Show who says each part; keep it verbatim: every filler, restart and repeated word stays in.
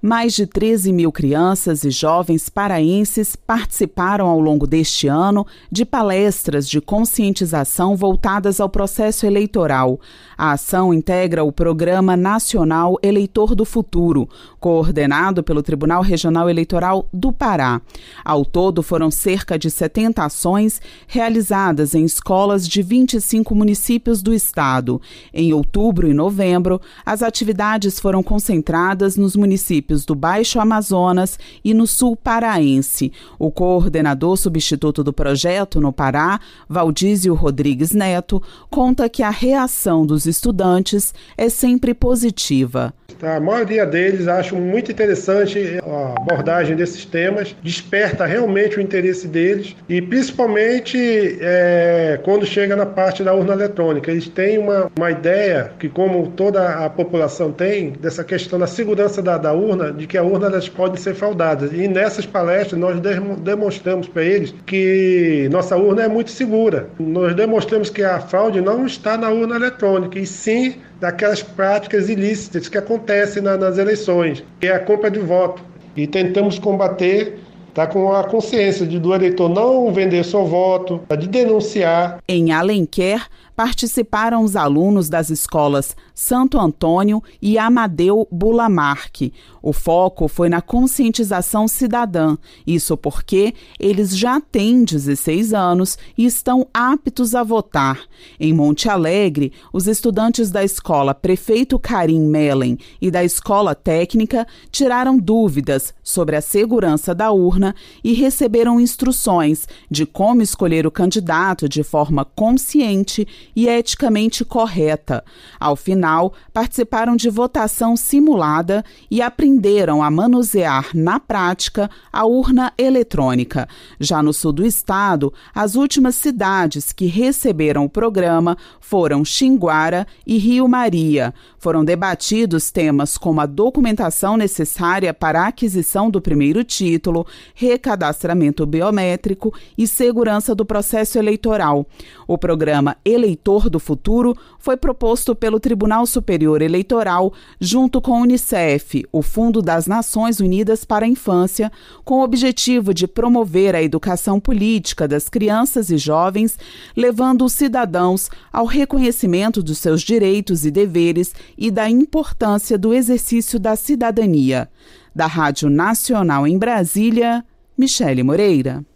Speaker 1: Mais de treze mil crianças e jovens paraenses participaram ao longo deste ano de palestras de conscientização voltadas ao processo eleitoral. A ação integra o Programa Nacional Eleitor do Futuro, coordenado pelo Tribunal Regional Eleitoral do Pará. Ao todo, foram cerca de setenta ações realizadas em escolas de vinte e cinco municípios do estado. Em outubro e novembro, as atividades foram concentradas nos municípios do Baixo Amazonas e no sul paraense. O coordenador substituto do projeto no Pará, Valdísio Rodrigues Neto, conta que a reação dos estudantes é sempre positiva.
Speaker 2: A maioria deles acham muito interessante a abordagem desses temas, desperta realmente o interesse deles e principalmente é, quando chega na parte da urna eletrônica. Eles têm uma, uma ideia que, como toda a população tem, dessa questão da segurança da, da urna, de que a urna elas podem ser fraudadas. E nessas palestras nós demonstramos para eles que nossa urna é muito segura. Nós demonstramos que a fraude não está na urna eletrônica, e sim daquelas práticas ilícitas que acontecem na, nas eleições, que é a compra de voto. E tentamos combater, tá, com a consciência de, do eleitor não vender seu voto, de denunciar.
Speaker 1: Em Alenquer, participaram os alunos das escolas Santo Antônio e Amadeu Bulamarque. O foco foi na conscientização cidadã, isso porque eles já têm dezesseis anos e estão aptos a votar. Em Monte Alegre, os estudantes da escola Prefeito Karim Mellen e da escola técnica tiraram dúvidas sobre a segurança da urna e receberam instruções de como escolher o candidato de forma consciente e eticamente correta. Ao final, participaram de votação simulada e aprenderam a manusear na prática a urna eletrônica. Já no sul do estado, as últimas cidades que receberam o programa foram Xinguara e Rio Maria. Foram debatidos temas como a documentação necessária para a aquisição do primeiro título, recadastramento biométrico e segurança do processo eleitoral. O programa Eleitor do Futuro foi proposto pelo Tribunal Superior Eleitoral junto com o Unicef, o Fundo das Nações Unidas para a Infância, com o objetivo de promover a educação política das crianças e jovens, levando os cidadãos ao reconhecimento dos seus direitos e deveres e da importância do exercício da cidadania. Da Rádio Nacional em Brasília, Michele Moreira.